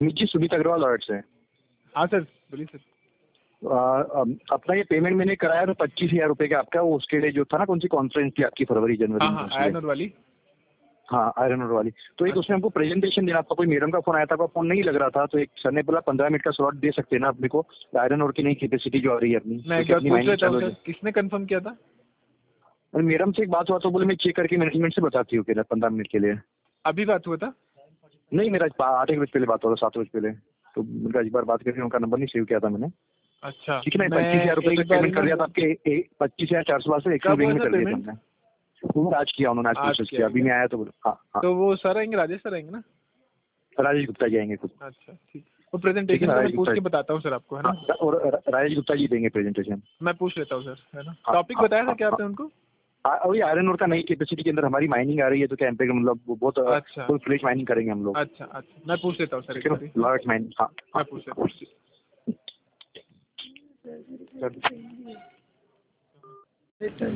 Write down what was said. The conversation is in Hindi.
जी सुमित अग्रवाल अलर्ट से। हाँ सर, बोलिए सर। अपना ये पेमेंट मैंने कराया था 25,000 रुपये का आपका, वो उसके लिए जो था ना, कौन सी कॉन्फ्रेंस थी आपकी फरवरी जनवरी हाँ में? हाँ, आयरन ऊर वाली। हाँ आयरन रोड वाली। तो एक उसमें हमको प्रेजेंटेशन देना था, कोई मैडम का फोन आया था, आपका फोन नहीं लग रहा था, तो एक सर ने बोला 15 मिनट का स्लॉट दे सकते हैं ना अपने को, आयरन रोड की नई कैपेसिटी जो आ रही है अपनी। मैं एक बार पूछ लेता हूँ सर, किसने कंफर्म किया था? मैडम से एक बात हुआ तो बोले मैं चेक करके मैनेजमेंट से बताती हूँ 15 मिनट के लिए। अभी बात हुआ था? नहीं, मेरा 8 बजे पहले बात हुआ था, 7 बजे पहले। तो उनका एक बार बात करके उनका नंबर नहीं सेव किया था मैंने। अच्छा, ठीक है ना, 25,000 रुपये तक पेमेंट कर दिया था आपके 25,400 से एक्सिस बैंक में कर दिया था मैंने। वो आज किया उन्होंने, आज प्रोसेस किया, अभी मैं आया तो बोला। हाँ तो वो सर आएंगे, राजेश सर आएंगे ना? राजेश गुप्ता जी आएंगे खुद। अच्छा ठीक, वो प्रेजेंटेशन का मैं पूछ के बताता हूँ सर आपको, है ना? और राजेश गुप्ता जी देंगे प्रेजेंटेशन। मैं पूछ लेता हूँ सर, है ना? टॉपिक बताया था क्या आपने उनको? अभी आयरन ओर का नई कैपेसिटी के अंदर हमारी माइनिंग आ रही है, तो क्या इम्पैक्ट, मतलब बहुत अच्छा फुल फ्लेज माइनिंग करेंगे हम लोग। अच्छा अच्छा, मैं पूछ लेता हूँ सर एक बार। Large mining. हाँ मैं पूछ लेता हूँ।